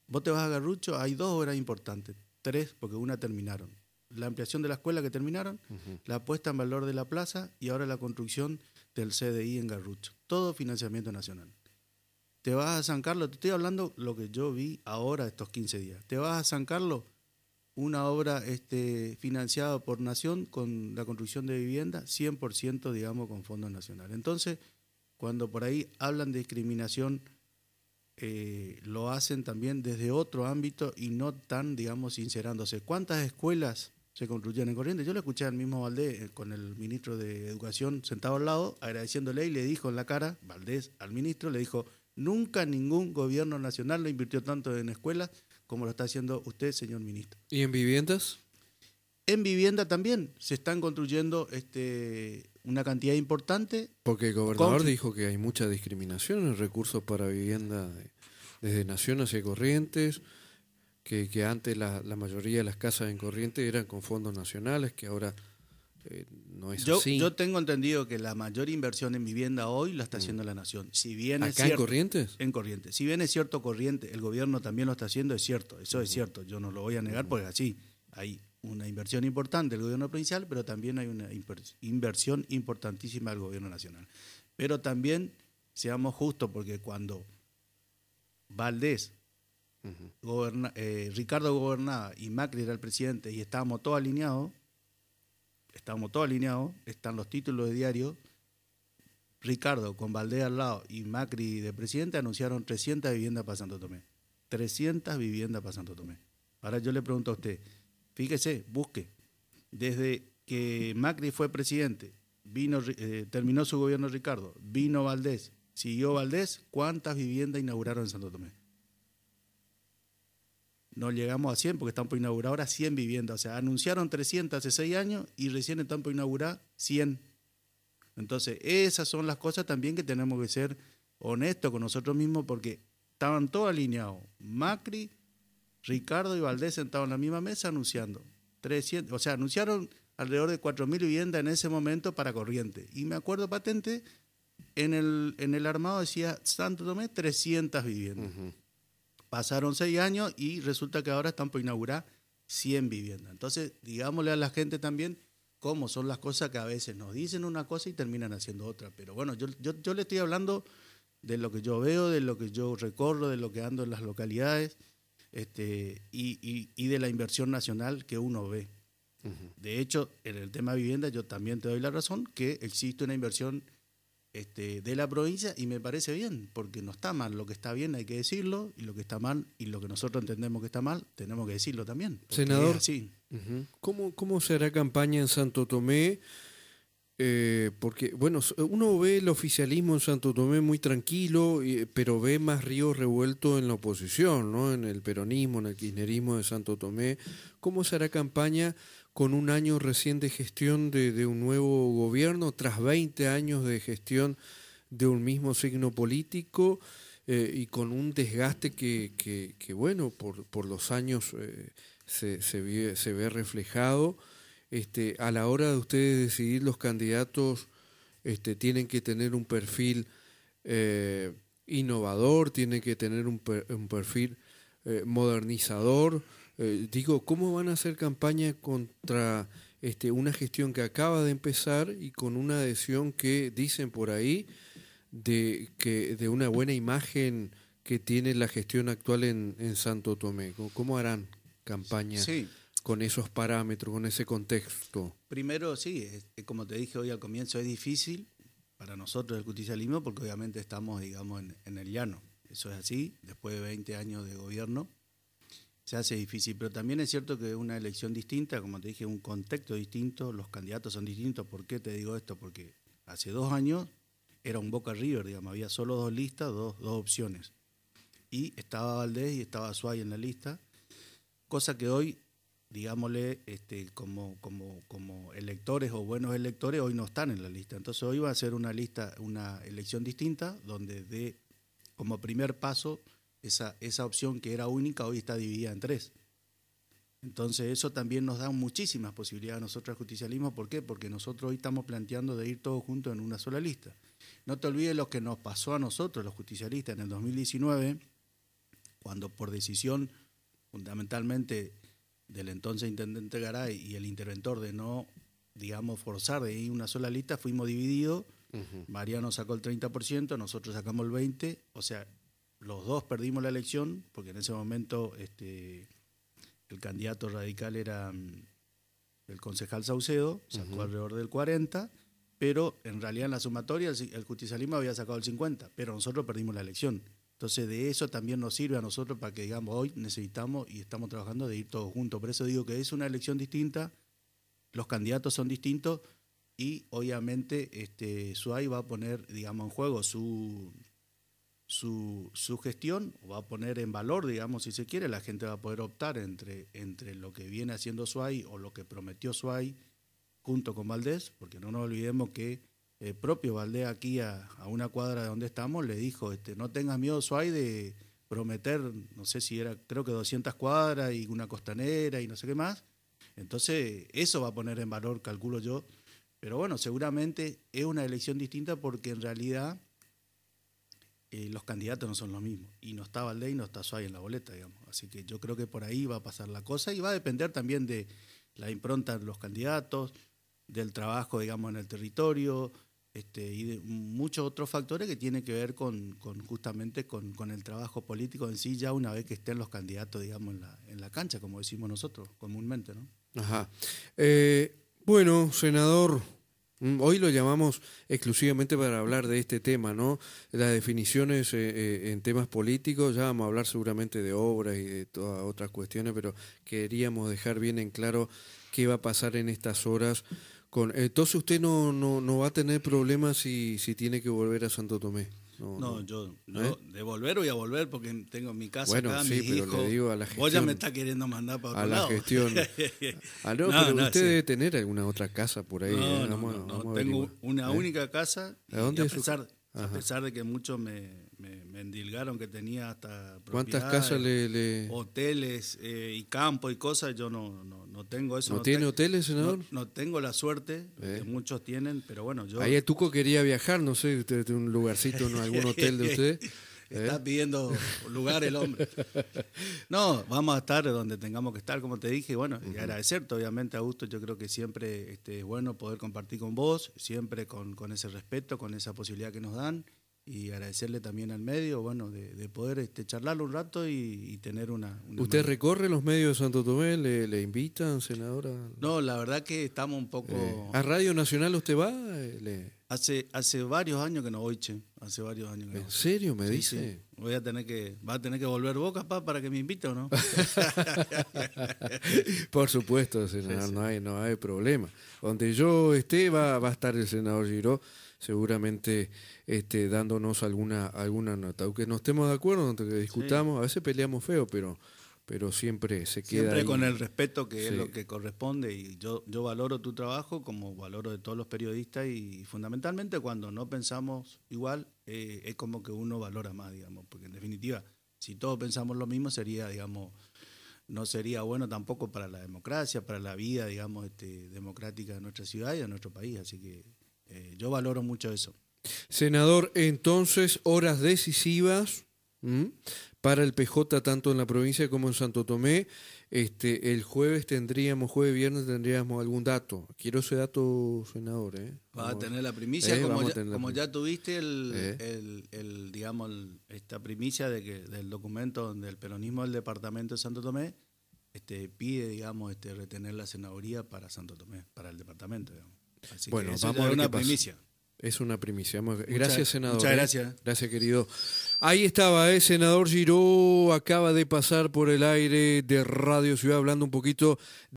Vos te vas a Garrucho, hay 2 obras importantes, 3 porque una terminaron. La ampliación de la escuela que terminaron, la puesta en valor de la plaza y ahora la construcción del CDI en Garrucho. Todo financiamiento nacional. Te vas a San Carlos, te estoy hablando lo que yo vi ahora estos 15 días. Te vas a San Carlos, una obra financiada por Nación con la construcción de vivienda, 100% digamos con fondos nacionales. Entonces, cuando por ahí hablan de discriminación, lo hacen también desde otro ámbito y no tan, digamos, sincerándose. ¿Cuántas escuelas se construyeron en Corrientes? Yo le escuché al mismo Valdés con el ministro de Educación sentado al lado, agradeciéndole y le dijo en la cara, Valdés al ministro, le dijo, nunca ningún gobierno nacional lo invirtió tanto en escuelas como lo está haciendo usted, señor ministro. ¿Y en viviendas? En vivienda también se están construyendo una cantidad importante. Porque el gobernador dijo que hay mucha discriminación en recursos para vivienda desde Nación hacia Corrientes, que antes la mayoría de las casas en Corrientes eran con fondos nacionales, que ahora no es así. Yo tengo entendido que la mayor inversión en vivienda hoy la está haciendo la Nación. Si bien ¿Acá es cierto, en Corrientes? En Corrientes. Si bien es cierto Corrientes, el gobierno también lo está haciendo, es cierto, eso es cierto, yo no lo voy a negar porque así hay una inversión importante del gobierno provincial, pero también hay una inversión importantísima del gobierno nacional. Pero también seamos justos porque cuando Valdés, Ricardo gobernaba y Macri era el presidente y estábamos todos alineados, están los títulos de diario, Ricardo con Valdés al lado y Macri de presidente anunciaron 300 viviendas para Santo Tomé. 300 viviendas para Santo Tomé. Ahora yo le pregunto a usted, fíjese, busque, desde que Macri fue presidente, terminó su gobierno Ricardo, vino Valdés, siguió Valdés, ¿cuántas viviendas inauguraron en Santo Tomé? No llegamos a 100 porque están por inaugurar ahora 100 viviendas. O sea, anunciaron 300 hace 6 años y recién están por inaugurar 100. Entonces, esas son las cosas también que tenemos que ser honestos con nosotros mismos porque estaban todos alineados. Macri, Ricardo y Valdés sentados en la misma mesa anunciando 300, o sea, anunciaron alrededor de 4.000 viviendas en ese momento para Corrientes. Y me acuerdo patente, en el armado decía Santo Tomé 300 viviendas. Pasaron 6 años y resulta que ahora están por inaugurar 100 viviendas. Entonces, digámosle a la gente también cómo son las cosas que a veces nos dicen una cosa y terminan haciendo otra. Pero bueno, yo le estoy hablando de lo que yo veo, de lo que yo recorro, de lo que ando en las localidades y de la inversión nacional que uno ve. De hecho, en el tema de vivienda yo también te doy la razón que existe una inversión de la provincia y me parece bien, porque no está mal. Lo que está bien hay que decirlo y lo que está mal y lo que nosotros entendemos que está mal tenemos que decirlo también. Senador, sí. ¿Cómo se hará campaña en Santo Tomé? Porque, bueno, uno ve el oficialismo en Santo Tomé muy tranquilo, pero ve más río revuelto en la oposición, ¿no? En el peronismo, en el kirchnerismo de Santo Tomé. ¿Cómo se hará campaña con un año recién de gestión de un nuevo gobierno, tras 20 años de gestión de un mismo signo político y con un desgaste que bueno, por los años se ve reflejado? A la hora de ustedes decidir los candidatos, tienen que tener un perfil innovador, tienen que tener un perfil modernizador. ¿Cómo van a hacer campaña contra una gestión que acaba de empezar y con una adhesión que dicen por ahí de una buena imagen que tiene la gestión actual en Santo Tomé? ¿Cómo harán campaña? Sí. Con esos parámetros, con ese contexto? Primero, sí, como te dije hoy al comienzo, es difícil para nosotros el justicialismo porque obviamente estamos, digamos, en el llano. Eso es así, después de 20 años de gobierno se hace difícil, pero también es cierto que es una elección distinta, como te dije, un contexto distinto, los candidatos son distintos. ¿Por qué te digo esto? Porque hace 2 años era un Boca River, digamos, había solo 2 listas, dos opciones. Y estaba Valdés y estaba Suárez en la lista, cosa que hoy, digámosle, como electores o buenos electores, hoy no están en la lista. Entonces hoy va a ser una elección distinta, donde dé como primer paso esa opción que era única, hoy está dividida en 3. Entonces eso también nos da muchísimas posibilidades a nosotros al justicialismo. ¿Por qué? Porque nosotros hoy estamos planteando de ir todos juntos en una sola lista. No te olvides lo que nos pasó a nosotros, los justicialistas, en el 2019, cuando por decisión fundamentalmente del entonces intendente Garay y el interventor de no, digamos, forzar de ir una sola lista, fuimos divididos. Mariano sacó el 30%, nosotros sacamos el 20%, o sea, los dos perdimos la elección, porque en ese momento el candidato radical era el concejal Saucedo, sacó alrededor del 40%, pero en realidad en la sumatoria el justicialismo había sacado el 50%, pero nosotros perdimos la elección. Entonces de eso también nos sirve a nosotros para que digamos hoy necesitamos y estamos trabajando de ir todos juntos. Por eso digo que es una elección distinta, los candidatos son distintos y obviamente SUAY va a poner, digamos, en juego su gestión, va a poner en valor, digamos, si se quiere, la gente va a poder optar entre lo que viene haciendo SUAY o lo que prometió SUAY junto con Valdés, porque no nos olvidemos que el propio Valdés aquí a una cuadra de donde estamos le dijo, no tengas miedo SUAY de prometer, no sé si era, creo que 200 cuadras y una costanera y no sé qué más. Entonces eso va a poner en valor, calculo yo. Pero bueno, seguramente es una elección distinta porque en realidad los candidatos no son los mismos. Y no está Valdés y no está SUAY en la boleta, digamos. Así que yo creo que por ahí va a pasar la cosa y va a depender también de la impronta de los candidatos, del trabajo, digamos, en el territorio, y de muchos otros factores que tienen que ver justamente con el trabajo político en sí, ya una vez que estén los candidatos, digamos, en la cancha, como decimos nosotros comúnmente, ¿no? Ajá. Bueno, senador, hoy lo llamamos exclusivamente para hablar de este tema, ¿no? Las definiciones en temas políticos, ya vamos a hablar seguramente de obras y de todas otras cuestiones, pero queríamos dejar bien en claro qué va a pasar en estas horas. Entonces usted no va a tener problemas si tiene que volver a Santo Tomé. No, yo de volver voy a volver porque tengo mi casa acá, sí, mis pero hijos. Le digo a la gestión. Vos ya me está queriendo mandar para otro lado. A la gestión. Pero usted debe tener alguna otra casa por ahí. No, tengo una única casa. ¿A dónde a pesar de que muchos me endilgaron que tenía hasta ¿cuántas casas hoteles y campo y cosas, yo no tengo eso. ¿No tiene hoteles, senador? No tengo la suerte, que muchos tienen, pero bueno, yo... Ahí el Tuco quería viajar, no sé, usted tiene un lugarcito, algún hotel de usted. Está pidiendo lugar el hombre. No, vamos a estar donde tengamos que estar, como te dije, bueno, y agradecerte, obviamente, Augusto, yo creo que siempre es bueno poder compartir con vos, siempre con ese respeto, con esa posibilidad que nos dan, y agradecerle también al medio, bueno, de poder charlarlo un rato y tener una ¿Usted recorre los medios de Santo Tomé? ¿Le invitan, senadora? No, la verdad que estamos un poco... ¿A Radio Nacional usted va? Hace varios años que no voy, che. Hace varios años que no voy. ¿En serio me dice? Sí. Va a tener que volver vos, capaz, para que me invite, ¿o no? Por supuesto, senador, sí. No hay problema. Donde yo esté va a estar el senador Giró, seguramente dándonos alguna nota. Aunque no estemos de acuerdo, aunque discutamos, a veces peleamos feo, pero siempre se queda siempre ahí. Con el respeto que es lo que corresponde, y yo valoro tu trabajo como valoro de todos los periodistas, y fundamentalmente cuando no pensamos igual es como que uno valora más, digamos, porque en definitiva si todos pensamos lo mismo sería, digamos, no sería bueno tampoco para la democracia, para la vida, digamos, democrática de nuestra ciudad y de nuestro país, así que yo valoro mucho eso. Senador, entonces horas decisivas para el PJ tanto en la provincia como en Santo Tomé. El jueves viernes tendríamos algún dato. Quiero ese dato, senador. Va a tener la primicia, como ya tuviste digamos, esta primicia del documento donde el peronismo del departamento de Santo Tomé pide, digamos, retener la senaduría para Santo Tomé, para el departamento, digamos. Así bueno, que eso vamos a ver una primicia. Es una primicia. Gracias, senador. Muchas gracias. Gracias, querido. Ahí estaba, senador Giró, acaba de pasar por el aire de Radio Ciudad hablando un poquito